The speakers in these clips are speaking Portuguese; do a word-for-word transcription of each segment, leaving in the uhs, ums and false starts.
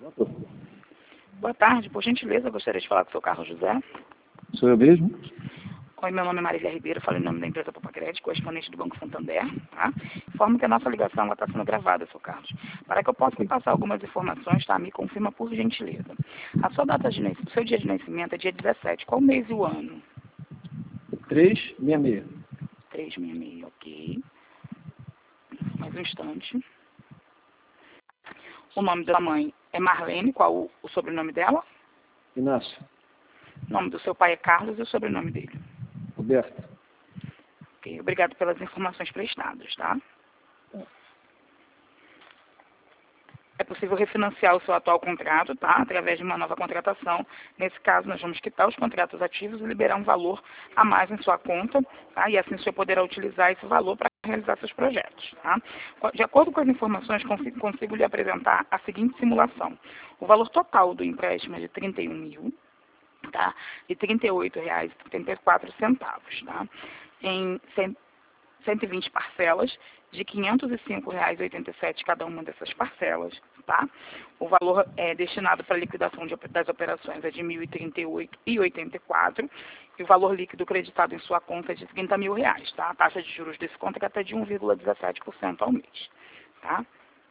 Boa tarde, por gentileza, eu gostaria de falar com o seu Carlos José. Sou eu mesmo? Oi, meu nome é Marília Ribeiro, falo em nome da empresa Popacred, correspondente do Banco Santander, tá? Informo que a nossa ligação está sendo gravada, seu Carlos. Para que eu possa me passar algumas informações, tá? Me confirma por gentileza. A sua data de nascimento, o seu dia de nascimento é dia dezessete, qual mês e o ano? três seis seis. três seis seis, ok. Mais um instante. O nome da mãe é Marlene, qual o, o sobrenome dela? Inácio. O nome do seu pai é Carlos e o sobrenome dele? Roberto. Ok, obrigado pelas informações prestadas, tá? É possível refinanciar o seu atual contrato, tá? Através de uma nova contratação. Nesse caso, nós vamos quitar os contratos ativos e liberar um valor a mais em sua conta, tá? E assim o senhor poderá utilizar esse valor para realizar seus projetos, tá? De acordo com as informações, consigo, consigo lhe apresentar a seguinte simulação. O valor total do empréstimo é de trinta e um mil, tá? E trinta e oito reais e trinta e quatro centavos, tá? Em cento e vinte parcelas de quinhentos e cinco reais e oitenta e sete cada uma dessas parcelas, tá? O valor é destinado para a liquidação de, das operações é de mil e trinta e oito reais e oitenta e quatro centavos e o valor líquido creditado em sua conta é de trinta mil reais, tá? A taxa de juros desse contrato é de um vírgula dezessete por cento ao mês, tá?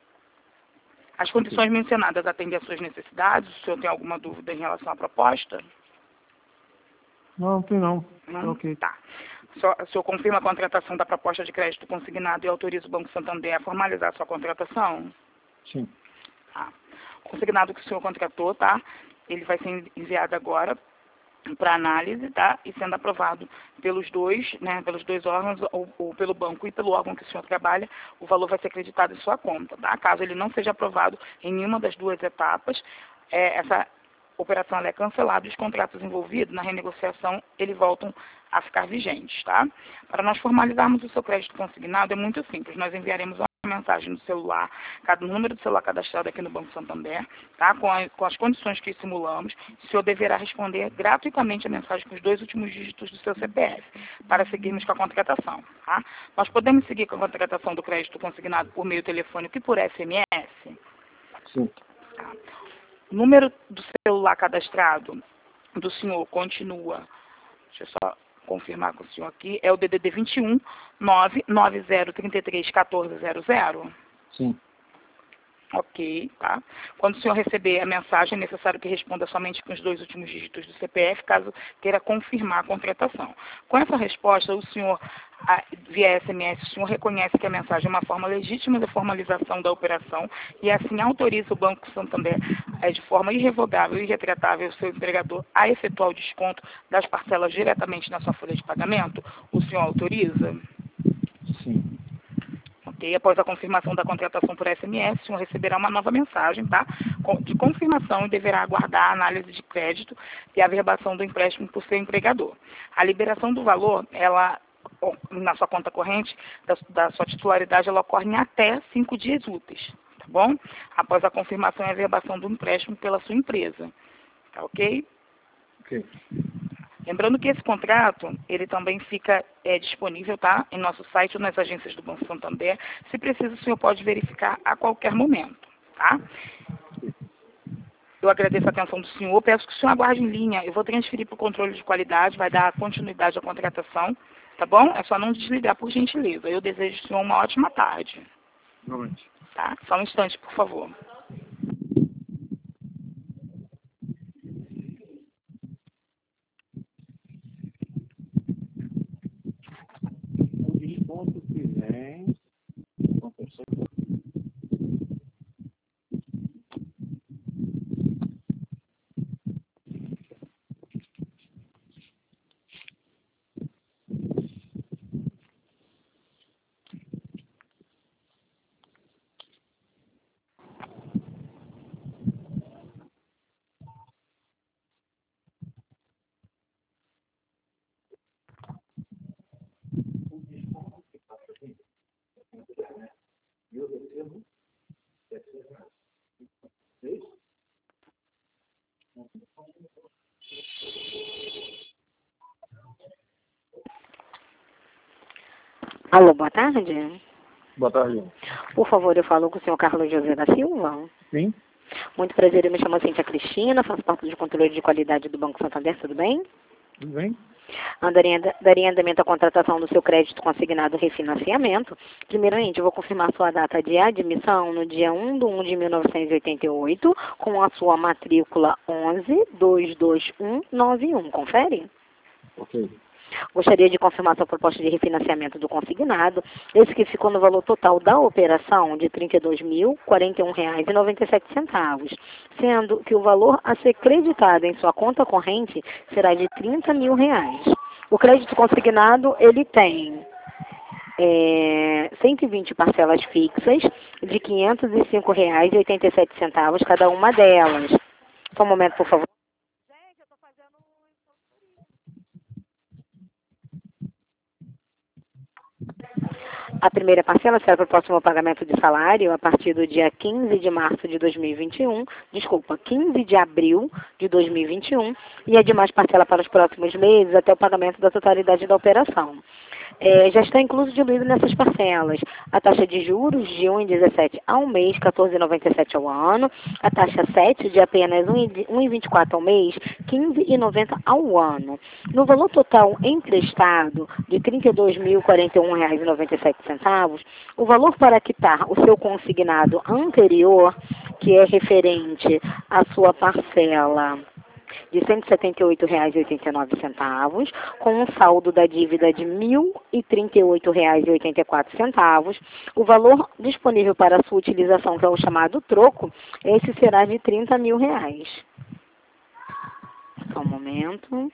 As condições mencionadas atendem às suas necessidades? O senhor tem alguma dúvida em relação à proposta? Não, não tem não. Não? Ok. Tá. O senhor, o senhor confirma a contratação da proposta de crédito consignado e autoriza o Banco Santander a formalizar a sua contratação? Sim. Tá. O consignado que o senhor contratou, tá? Ele vai ser enviado agora para análise, tá? E sendo aprovado pelos dois, né? Pelos dois órgãos, ou, ou pelo banco e pelo órgão que o senhor trabalha, o valor vai ser acreditado em sua conta, tá? Caso ele não seja aprovado em nenhuma das duas etapas, é, essa operação ela é cancelada e os contratos envolvidos na renegociação, eles voltam a ficar vigentes, tá? Para nós formalizarmos o seu crédito consignado, é muito simples. Nós enviaremos uma mensagem no celular, cada número do celular cadastrado aqui no Banco Santander, tá? Com, a, com as condições que simulamos, o senhor deverá responder gratuitamente a mensagem com os dois últimos dígitos do seu C P F, para seguirmos com a contratação, tá? Nós podemos seguir com a contratação do crédito consignado por meio telefônico e por S M S? Sim. Tá. O número do celular cadastrado do senhor continua, deixa eu só confirmar com o senhor aqui, é o D D D vinte e um, nove nove zero três três um quatro zero zero? Sim. Ok, tá? Quando o senhor receber a mensagem, é necessário que responda somente com os dois últimos dígitos do C P F, caso queira confirmar a contratação. Com essa resposta, o senhor, via S M S, o senhor reconhece que a mensagem é uma forma legítima de formalização da operação e assim autoriza o Banco Santander, de forma irrevogável e irretratável, o seu empregador a efetuar o desconto das parcelas diretamente na sua folha de pagamento? O senhor autoriza? Sim. Ok, após a confirmação da contratação por S M S, o senhor receberá uma nova mensagem, tá? De confirmação e deverá aguardar a análise de crédito e a averbação do empréstimo por seu empregador. A liberação do valor, ela, na sua conta corrente, da, da sua titularidade, ela ocorre em até cinco dias úteis, tá bom? Após a confirmação e a averbação do empréstimo pela sua empresa, tá ok? Ok. Lembrando que esse contrato, ele também fica é, disponível, tá? Em nosso site ou nas agências do Banco Santander. Se precisa, o senhor pode verificar a qualquer momento, tá? Eu agradeço a atenção do senhor, peço que o senhor aguarde em linha. Eu vou transferir para o controle de qualidade, vai dar continuidade à contratação, tá bom? É só não desligar, por gentileza. Eu desejo ao senhor uma ótima tarde. Realmente. Tá? Só um instante, por favor. O desconto que vem... Eu recebo Alô, boa tarde. Boa tarde. Por favor, eu falo com o senhor Carlos José da Silva. Sim. Muito prazer, eu me chamo Cíntia Cristina, faço parte do controle de qualidade do Banco Santander, tudo bem? Tudo bem? Daria, daria andamento à contratação do seu crédito consignado refinanciamento. Primeiramente, eu vou confirmar sua data de admissão no dia um de um de mil novecentos e oitenta e oito, com a sua matrícula onze dois dois um nove um. Confere? Ok. Gostaria de confirmar sua proposta de refinanciamento do consignado, esse que ficou no valor total da operação de trinta e dois mil e quarenta e um reais e noventa e sete centavos, sendo que o valor a ser creditado em sua conta corrente será de trinta mil reais. O crédito consignado, ele tem é, cento e vinte parcelas fixas de quinhentos e cinco reais e oitenta e sete centavos cada uma delas. Só um momento, por favor. A primeira parcela será para o próximo pagamento de salário a partir do dia quinze de março de dois mil e vinte e um, desculpa, quinze de abril de dois mil e vinte e um, e a demais parcela para os próximos meses até o pagamento da totalidade da operação. É, já está incluso diluído nessas parcelas a taxa de juros de um vírgula dezessete ao mês, quatorze vírgula noventa e sete ao ano, a taxa sete de apenas um vírgula vinte e quatro ao mês, quinze vírgula noventa ao ano. No valor total emprestado de trinta e dois mil e quarenta e um reais e noventa e sete centavos, o valor para quitar o seu consignado anterior, que é referente à sua parcela de cento e setenta e oito reais e oitenta e nove centavos, com um saldo da dívida de mil e trinta e oito reais e oitenta e quatro centavos. O valor disponível para a sua utilização, que é o chamado troco, esse será de trinta mil reais. Só um momento.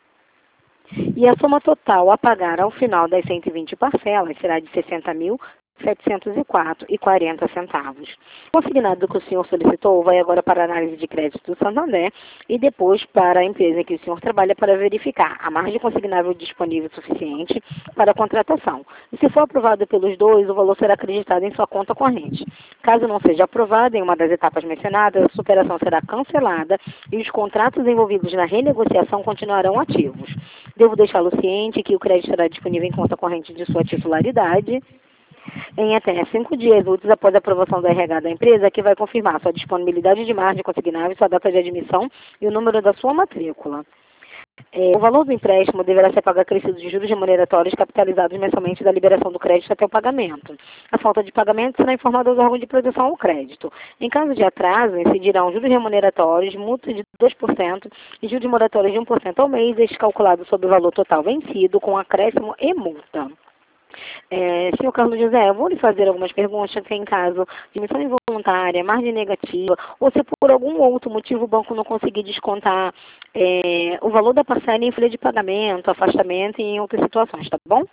E a soma total a pagar ao final das cento e vinte parcelas será de sessenta mil setecentos e quatro reais e quarenta centavos. O consignado que o senhor solicitou vai agora para a análise de crédito do Santander e depois para a empresa em que o senhor trabalha para verificar a margem consignável disponível suficiente para a contratação. E se for aprovado pelos dois, o valor será acreditado em sua conta corrente. Caso não seja aprovado em uma das etapas mencionadas, a superação será cancelada e os contratos envolvidos na renegociação continuarão ativos. Devo deixá-lo ciente que o crédito será disponível em conta corrente de sua titularidade em até cinco dias úteis após a aprovação do R H da empresa, que vai confirmar sua disponibilidade de margem consignável, sua data de admissão e o número da sua matrícula. É, o valor do empréstimo deverá ser pago acrescido de juros remuneratórios capitalizados mensalmente da liberação do crédito até o pagamento. A falta de pagamento será informada aos órgãos de proteção ao crédito. Em caso de atraso, incidirão juros remuneratórios, multa de dois por cento e juros moratórios de um por cento ao mês, este calculado sobre o valor total vencido, com acréscimo e multa. É, senhor Carlos José, eu vou lhe fazer algumas perguntas que em caso de emissão involuntária, margem negativa, ou se por algum outro motivo o banco não conseguir descontar é, o valor da parcela em folha de pagamento, afastamento e em outras situações, tá bom?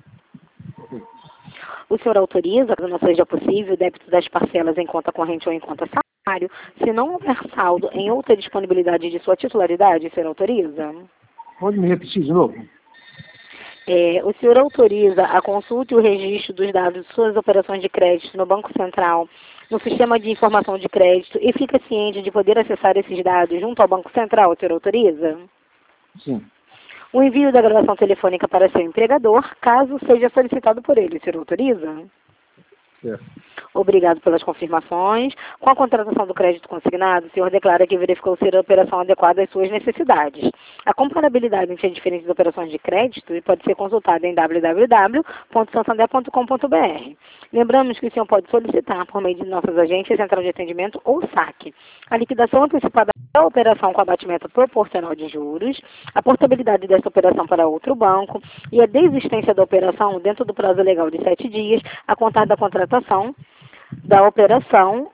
O senhor autoriza, caso não seja possível, o débito das parcelas em conta corrente ou em conta salário, se não houver saldo em outra disponibilidade de sua titularidade, o senhor autoriza? Pode me repetir de novo? É, o senhor autoriza a consulta e o registro dos dados de suas operações de crédito no Banco Central, no Sistema de Informação de Crédito, e fica ciente de poder acessar esses dados junto ao Banco Central? O senhor autoriza? Sim. O envio da gravação telefônica para seu empregador, caso seja solicitado por ele. O senhor autoriza? Certo. Obrigado pelas confirmações. Com a contratação do crédito consignado, o senhor declara que verificou ser a operação adequada às suas necessidades. A comparabilidade entre as diferentes operações de crédito pode ser consultada em w w w ponto santander ponto com ponto b r. Lembramos que o senhor pode solicitar, por meio de nossas agências, central de atendimento ou saque, a liquidação antecipada da operação com abatimento proporcional de juros, a portabilidade dessa operação para outro banco e a desistência da operação dentro do prazo legal de sete dias, a contar da contratação da operação,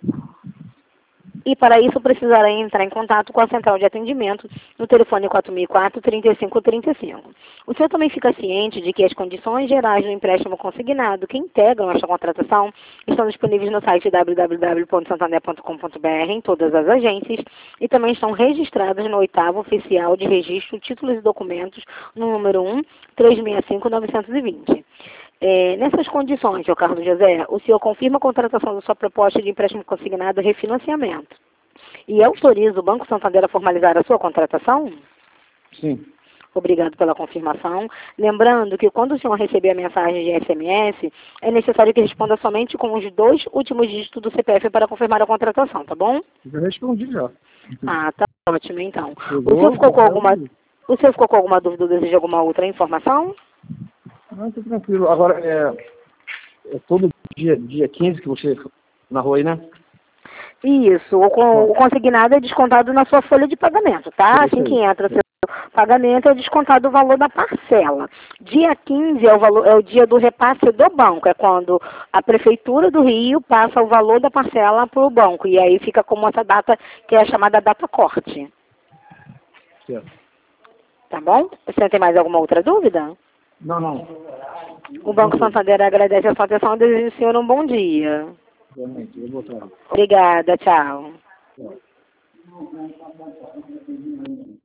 e para isso precisará entrar em contato com a central de atendimento no telefone quatro mil e quatro, trinta e cinco trinta e cinco. O senhor também fica ciente de que as condições gerais do empréstimo consignado que integram esta contratação estão disponíveis no site w w w ponto santander ponto com ponto b r em todas as agências e também estão registradas no oitavo oficial de registro títulos e documentos no número um, trezentos e sessenta e cinco, novecentos e vinte. É, nessas condições, senhor Carlos José, o senhor confirma a contratação da sua proposta de empréstimo consignado e refinanciamento e autoriza o Banco Santander a formalizar a sua contratação? Sim. Obrigado pela confirmação. Lembrando que quando o senhor receber a mensagem de S M S, é necessário que responda somente com os dois últimos dígitos do C P F para confirmar a contratação, tá bom? Eu respondi já. Ah, tá ótimo, então. Eu O vou- senhor ficou com eu- alguma, o senhor ficou com alguma dúvida ou deseja alguma outra informação? Não, tô tranquilo. Agora, é, é todo dia, dia quinze que você narrou aí, né? Isso, o, con- o consignado é descontado na sua folha de pagamento, tá? É isso Assim aí. que entra seu pagamento, é descontado o valor da parcela. Dia quinze é o, valor, é o dia do repasse do banco, é quando a Prefeitura do Rio passa o valor da parcela para o banco, e aí fica como essa data, que é a chamada data corte. Certo. Tá bom? Você tem mais alguma outra dúvida? Não, não. O Banco Santander agradece a sua atenção e deseja ao senhor um bom dia. Realmente, eu vou botar. Obrigada, tchau. Tchau.